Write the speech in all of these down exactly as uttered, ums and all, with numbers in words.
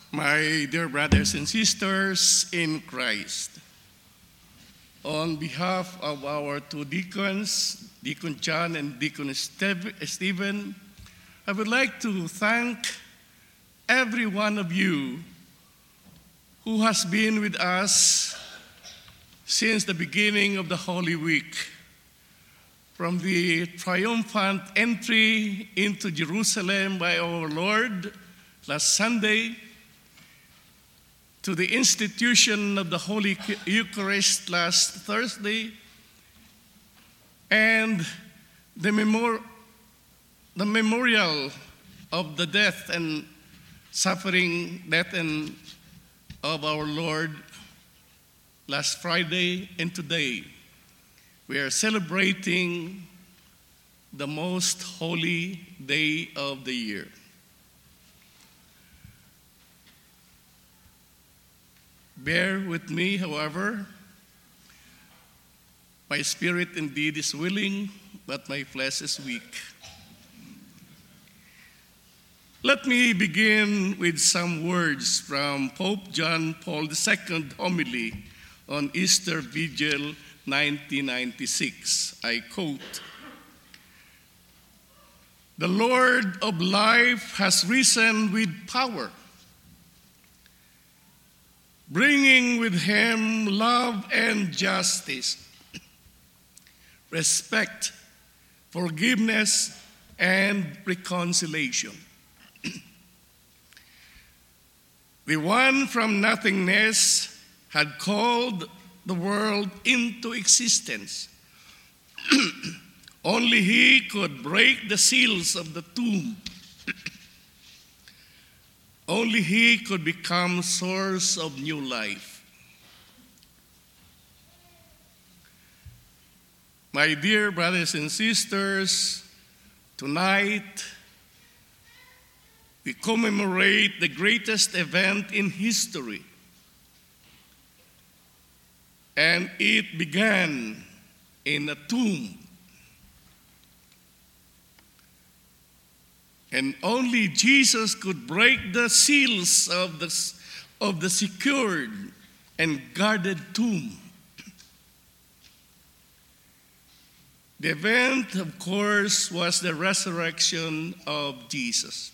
My dear brothers and sisters in Christ, on behalf of our two deacons, Deacon John and Deacon Stephen, I would like to thank every one of you who has been with us since the beginning of the Holy Week, from the triumphant entry into Jerusalem by our Lord last Sunday, to the institution of the Holy Eucharist last Thursday, and the, memor- the memorial of the death and suffering, death and of our Lord last Friday and today. We are celebrating the most holy day of the year. Bear with me, however. My spirit indeed is willing, but my flesh is weak. Let me begin with some words from Pope John Paul the Second homily on Easter Vigil nineteen ninety-six. I quote, "The Lord of life has risen with power, bringing with him love and justice, respect, forgiveness, and reconciliation. The one from nothingness had called the world into existence. Only he could break the seals of the tomb. Only he could become source of new life. My dear brothers and sisters, tonight we commemorate the greatest event in history. And it began in a tomb. And only Jesus could break the seals of the, of the secured and guarded tomb. The event, of course, was the resurrection of Jesus.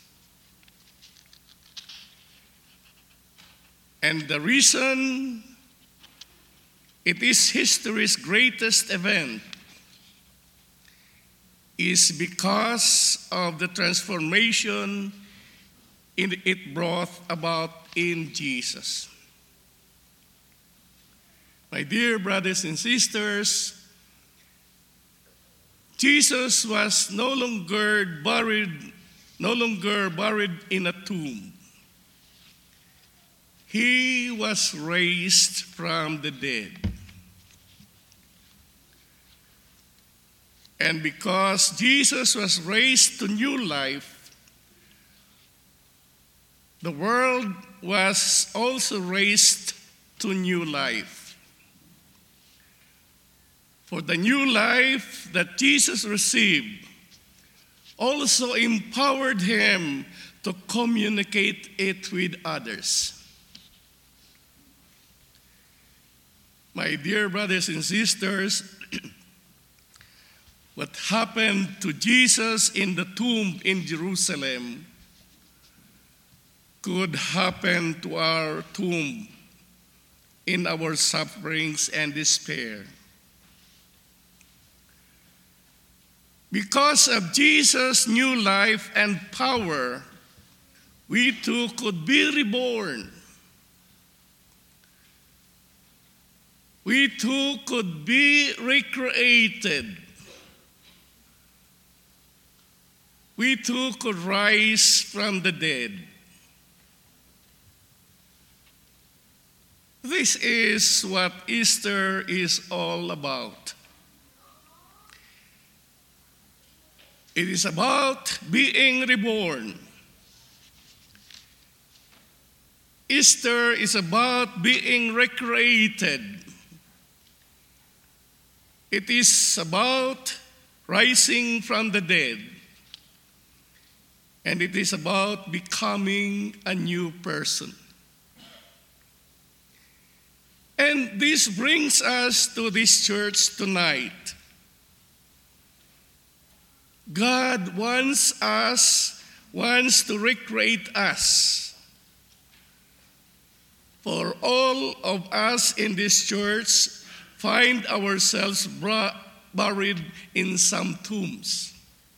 And the reason it is history's greatest event is because of the transformation it brought about in Jesus. My dear brothers and sisters, Jesus was no longer buried, no longer buried in a tomb. He was raised from the dead. And because Jesus was raised to new life, the world was also raised to new life. For the new life that Jesus received also empowered him to communicate it with others. My dear brothers and sisters, what happened to Jesus in the tomb in Jerusalem could happen to our tomb in our sufferings and despair. Because of Jesus' new life and power, we too could be reborn. We too could be recreated. We too could rise from the dead. This is what Easter is all about. It is about being reborn. Easter is about being recreated. It is about rising from the dead. And it is about becoming a new person. And this brings us to this church tonight. God wants us, wants to recreate us. For all of us in this church find ourselves bra- buried in some tombs.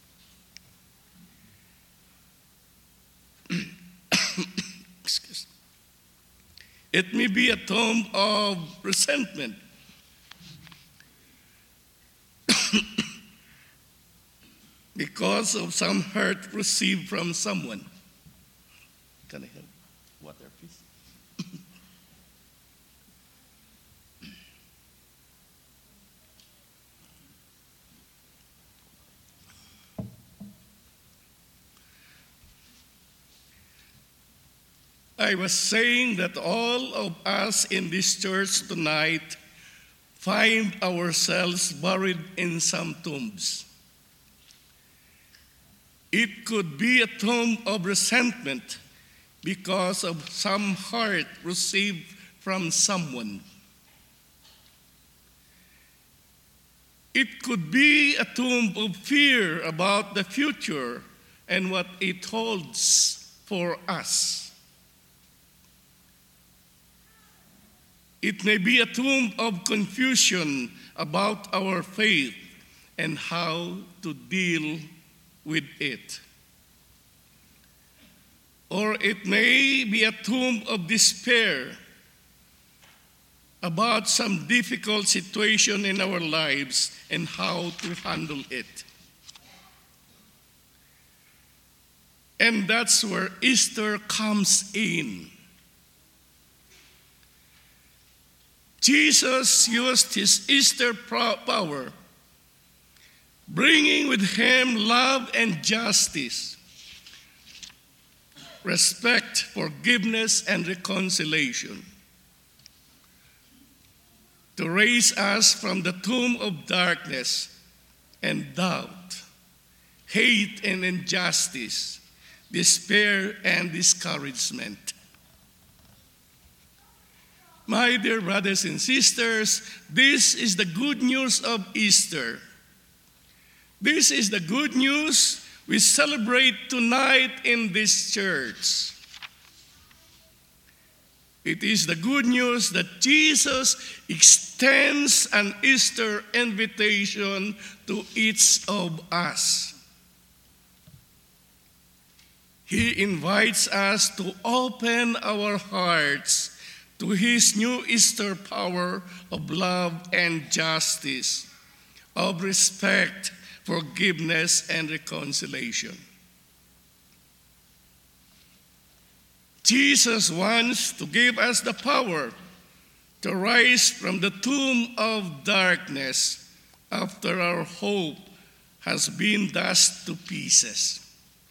Excuse me. It may be a tomb of resentment. Because of some hurt received from someone. Can I have water, please? I was saying that all of us in this church tonight find ourselves buried in some tombs. It could be a tomb of resentment because of some hurt received from someone. It could be a tomb of fear about the future and what it holds for us. It may be a tomb of confusion about our faith and how to deal with it. Or it may be a tomb of despair about some difficult situation in our lives and how to handle it. And that's where Easter comes in. Jesus used his Easter power, bringing with him love and justice, respect, forgiveness, and reconciliation, to raise us from the tomb of darkness and doubt, hate and injustice, despair and discouragement. My dear brothers and sisters, this is the good news of Easter. This is the good news we celebrate tonight in this church. It is the good news that Jesus extends an Easter invitation to each of us. He invites us to open our hearts to his new Easter power of love and justice, of respect, forgiveness, and reconciliation. Jesus wants to give us the power to rise from the tomb of darkness after our hope has been dashed to pieces.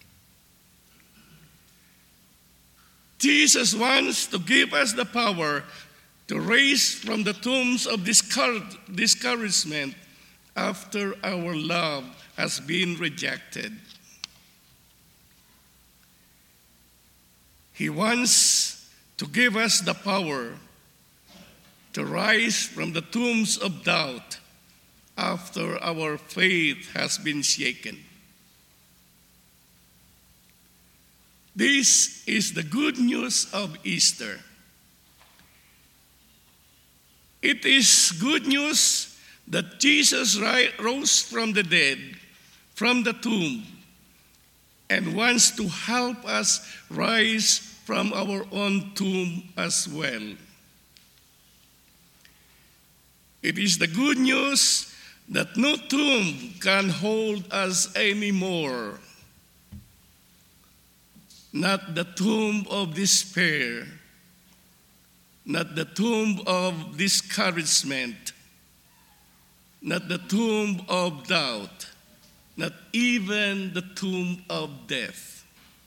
Jesus wants to give us the power to rise from the tombs of discouragement after our love has been rejected. He wants to give us the power to rise from the tombs of doubt after our faith has been shaken. This is the good news of Easter. It is good news that Jesus rose from the dead, from the tomb, and wants to help us rise from our own tomb as well. It is the good news that no tomb can hold us anymore. Not the tomb of despair, not the tomb of discouragement, not the tomb of doubt, not even the tomb of death.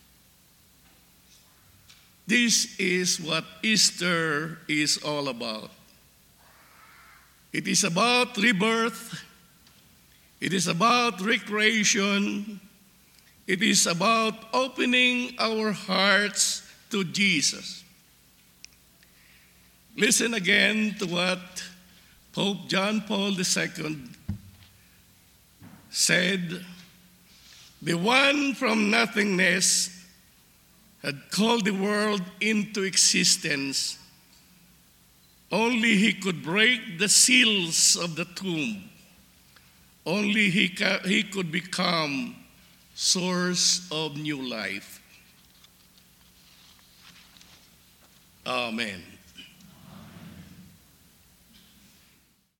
This is what Easter is all about. It is about rebirth. It is about recreation. It is about opening our hearts to Jesus. Listen again to what Pope John Paul the Second said. The one from nothingness had called the world into existence. Only he could break the seals of the tomb. Only he, ca- he could become source of new life. Amen.